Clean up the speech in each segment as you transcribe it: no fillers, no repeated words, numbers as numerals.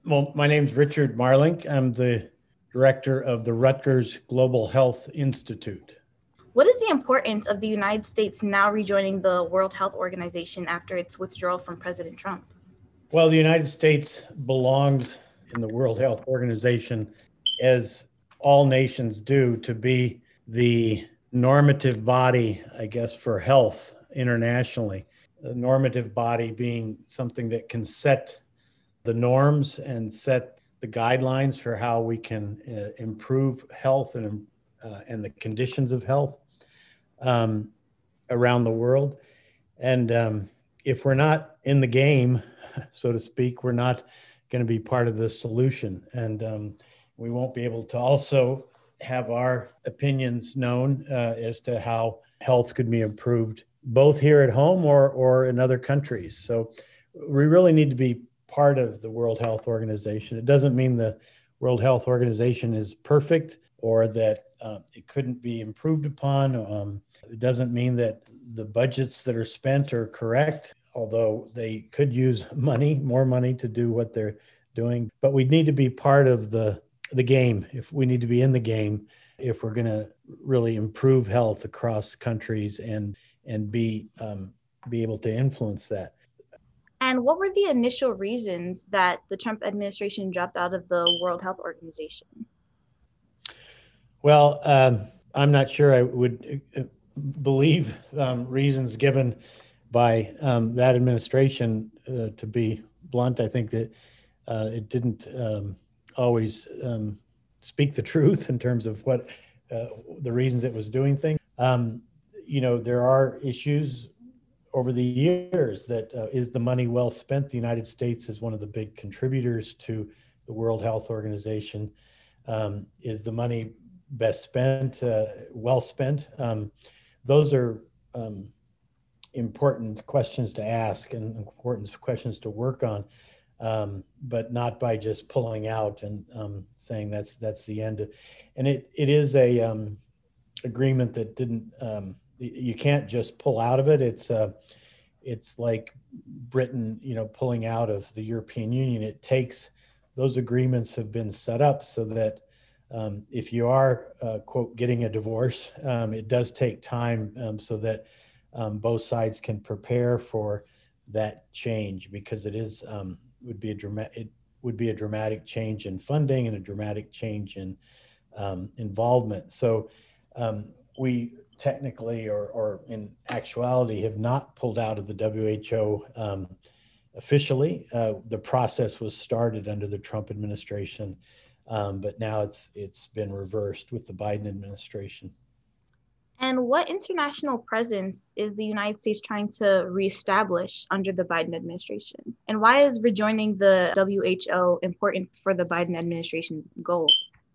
Well, my name's Richard Marlink. I'm the director of the Rutgers Global Health Institute. What is the importance of the United States now rejoining the World Health Organization after its withdrawal from President Trump? Well, the United States belongs in the World Health Organization, as all nations do, to be the normative body, I guess, for health internationally. The normative body being something that can set the norms and set the guidelines for how we can improve health and the conditions of health um, around the world. And if we're not in the game, so to speak, we're not going to be part of the solution. And we won't be able to also have our opinions known as to how health could be improved, both here at home or in other countries. So we really need to be part of the World Health Organization. It doesn't mean the World Health Organization is perfect or that it couldn't be improved upon. It doesn't mean that the budgets that are spent are correct, although they could use more money to do what they're doing. But we need to be part of the game. If we need to be in the game, if we're going to really improve health across countries and be able to influence that. And what were the initial reasons that the Trump administration dropped out of the World Health Organization? Well, I'm not sure I would believe reasons given by that administration. To be blunt, I think that it didn't always speak the truth in terms of what the reasons it was doing things. There are issues over the years that is the money well spent? The United States is one of the big contributors to the World Health Organization. Is the money best spent, well spent? Those are important questions to ask and important questions to work on, but not by just pulling out and saying that's the end. And it is a agreement that didn't. You can't just pull out of it. It's like Britain, pulling out of the European Union. It takes, those agreements have been set up so that if you are, quote, getting a divorce, it does take time so that both sides can prepare for that change, because it would be a dramatic change in funding and a dramatic change in involvement. So we technically or in actuality have not pulled out of the WHO officially. The process was started under the Trump administration, but now it's been reversed with the Biden administration. And what international presence is the United States trying to reestablish under the Biden administration? And why is rejoining the WHO important for the Biden administration's goal?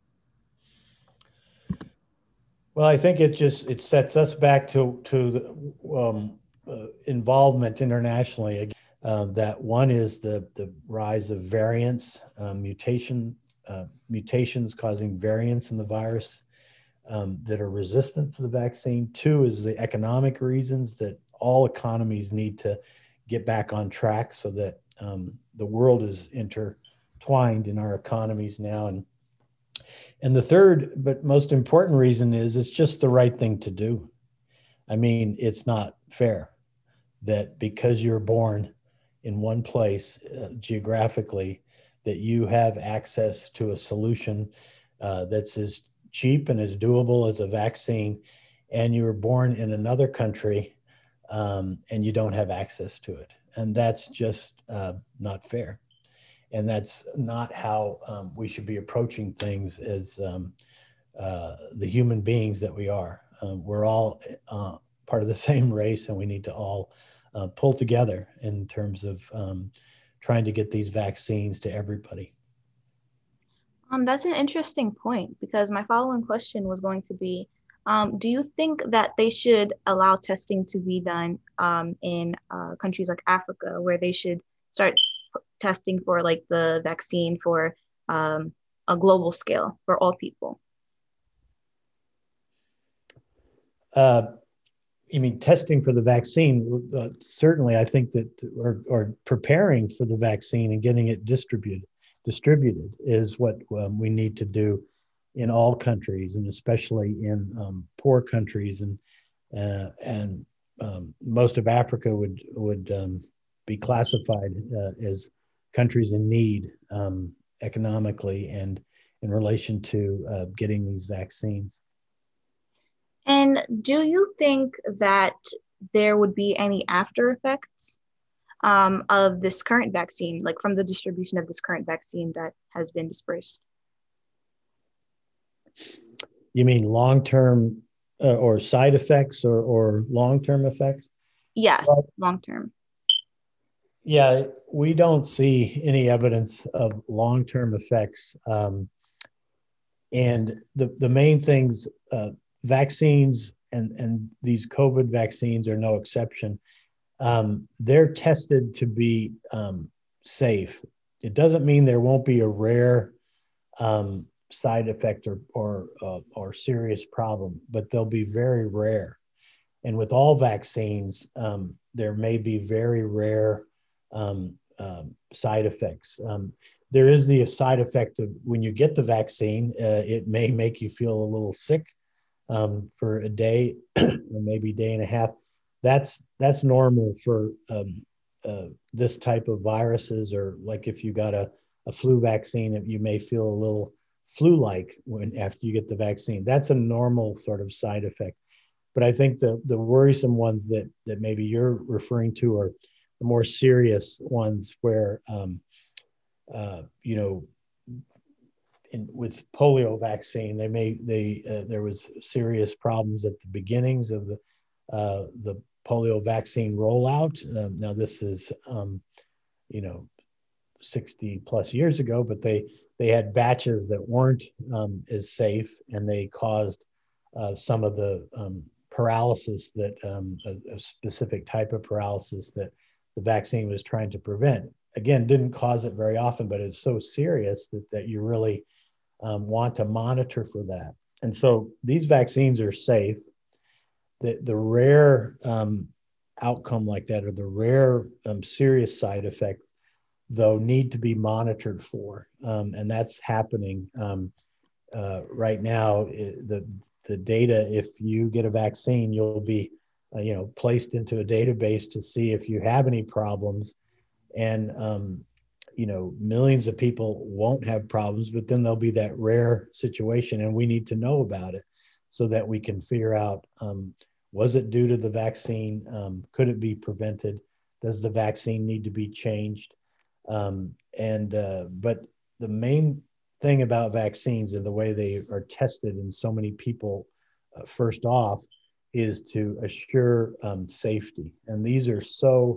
Well, I think it sets us back to the involvement internationally. That one is the rise of variants, mutations causing variants in the virus that are resistant to the vaccine. Two is the economic reasons that all economies need to get back on track so that the world is intertwined in our economies now. And the third, but most important reason is it's just the right thing to do. I mean, it's not fair that because you're born in one place geographically, that you have access to a solution that's as cheap and as doable as a vaccine, and you were born in another country and you don't have access to it. And that's just not fair. And that's not how we should be approaching things as the human beings that we are. We're all part of the same race, and we need to all pull together in terms of trying to get these vaccines to everybody. That's an interesting point, because my following question was going to be, do you think that they should allow testing to be done in countries like Africa, where they should start testing for like the vaccine for a global scale for all people? You mean testing for the vaccine? Certainly, I think that, or preparing for the vaccine and getting it distributed. distributed is what we need to do in all countries, and especially in poor countries, and most of Africa would be classified as countries in need economically and in relation to getting these vaccines. And do you think that there would be any after effects of this current vaccine, like from the distribution of this current vaccine that has been dispersed? You mean long-term or side effects or long-term effects? Yes, Well, long-term. yeah, we don't see any evidence of long-term effects. And the main things, vaccines and these COVID vaccines are no exception. They're tested to be safe. It doesn't mean there won't be a rare side effect or serious problem, but they'll be very rare. And with all vaccines, there may be very rare side effects. There is the side effect of when you get the vaccine, it may make you feel a little sick for a day or maybe day and a half. That's normal for this type of viruses, or like if you got a flu vaccine, you may feel a little flu-like when after you get the vaccine. That's a normal sort of side effect. But I think the worrisome ones that maybe you're referring to are the more serious ones where, with polio vaccine, there was serious problems at the beginnings of the polio vaccine rollout. Now this is, 60 plus years ago, but they had batches that weren't as safe, and they caused some of the paralysis that a specific type of paralysis that the vaccine was trying to prevent. Again, didn't cause it very often, but it's so serious that you really want to monitor for that. And so these vaccines are safe. The rare outcome like that, or the rare serious side effect, though, need to be monitored for. And that's happening right now. The data, if you get a vaccine, you'll be placed into a database to see if you have any problems. And millions of people won't have problems, but then there'll be that rare situation, and we need to know about it so that we can figure out, was it due to the vaccine? Could it be prevented? Does the vaccine need to be changed? But the main thing about vaccines and the way they are tested in so many people, first off, is to assure safety. And these are so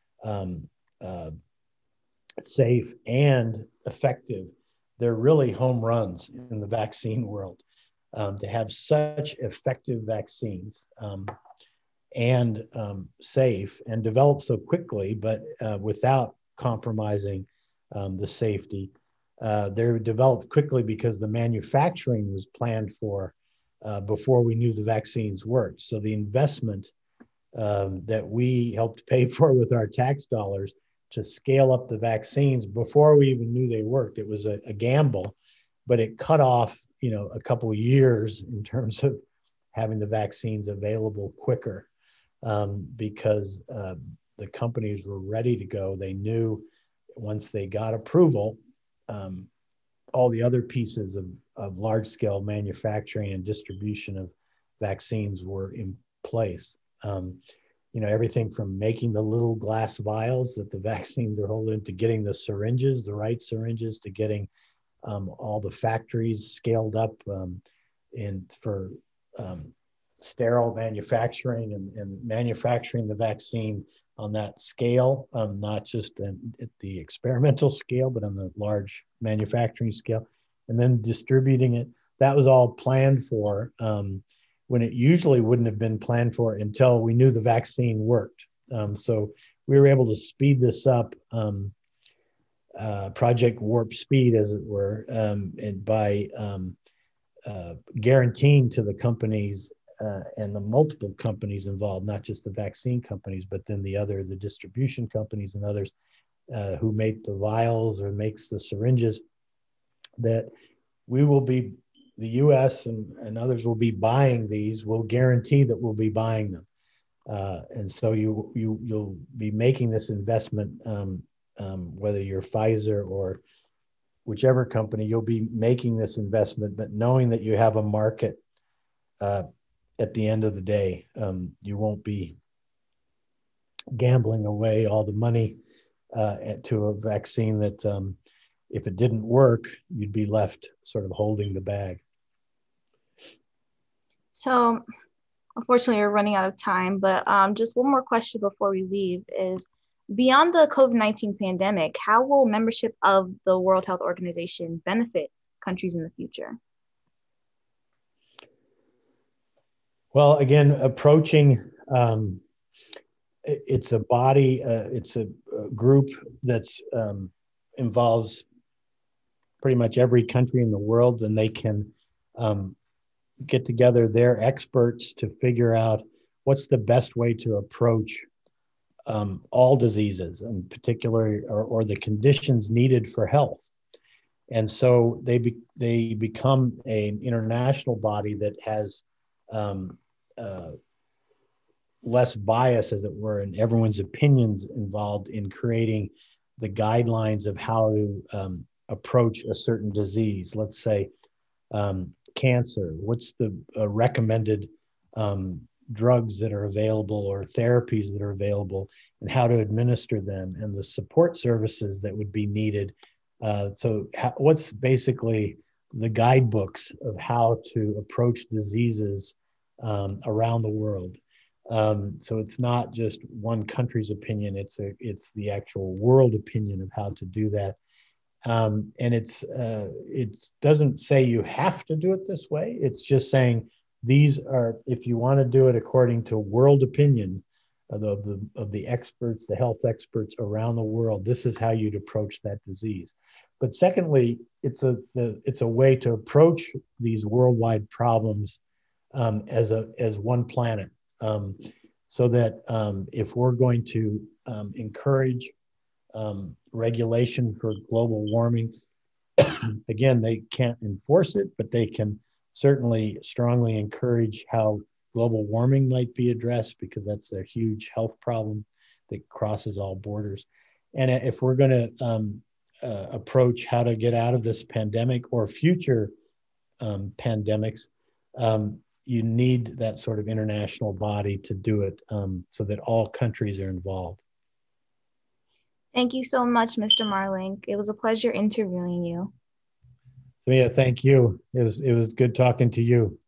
safe and effective. They're really home runs in the vaccine world, to have such effective vaccines and safe and developed so quickly, but without compromising the safety. They're developed quickly because the manufacturing was planned for before we knew the vaccines worked. So the investment that we helped pay for with our tax dollars to scale up the vaccines before we even knew they worked, it was a gamble, but it cut off a couple of years in terms of having the vaccines available quicker, because the companies were ready to go. They knew once they got approval, all the other pieces of large-scale manufacturing and distribution of vaccines were in place. Everything from making the little glass vials that the vaccines are holding, to getting the syringes, the right syringes, to getting all the factories scaled up for sterile manufacturing and manufacturing the vaccine on that scale, not just at the experimental scale, but on the large manufacturing scale, and then distributing it. That was all planned for, when it usually wouldn't have been planned for until we knew the vaccine worked. So we were able to speed this up, Project Warp Speed, as it were, and by guaranteeing to the companies and the multiple companies involved, not just the vaccine companies, but then the distribution companies and others, who make the vials or makes the syringes, that we will be, the US and others will be buying these. We'll guarantee that we'll be buying them. And so you'll be making this investment, whether you're Pfizer or whichever company, you'll be making this investment, but knowing that you have a market at the end of the day. You won't be gambling away all the money to a vaccine that if it didn't work, you'd be left sort of holding the bag. So unfortunately, we're running out of time, but just one more question before we leave is, beyond the COVID-19 pandemic, how will membership of the World Health Organization benefit countries in the future? Well, again, approaching, it's a body, it's a group that's involves pretty much every country in the world, and they can get together their experts to figure out what's the best way to approach all diseases, in particular, or the conditions needed for health. And so they become an international body that has less bias, as it were, and everyone's opinions involved in creating the guidelines of how to approach a certain disease. Let's say cancer. What's the recommended drugs that are available or therapies that are available, and how to administer them, and the support services that would be needed. What's basically the guidebooks of how to approach diseases around the world. So it's not just one country's opinion, it's the actual world opinion of how to do that. And it doesn't say you have to do it this way. It's just saying these are, if you want to do it according to world opinion of the experts, the health experts around the world, this is how you'd approach that disease. But secondly, it's a way to approach these worldwide problems as one planet, so that if we're going to encourage regulation for global warming, again, they can't enforce it, but they can certainly strongly encourage how global warming might be addressed, because that's a huge health problem that crosses all borders. And if we're going to approach how to get out of this pandemic or future pandemics, you need that sort of international body to do it, so that all countries are involved. Thank you so much, Mr. Marlink. It was a pleasure interviewing you. So yeah, thank you. It was good talking to you.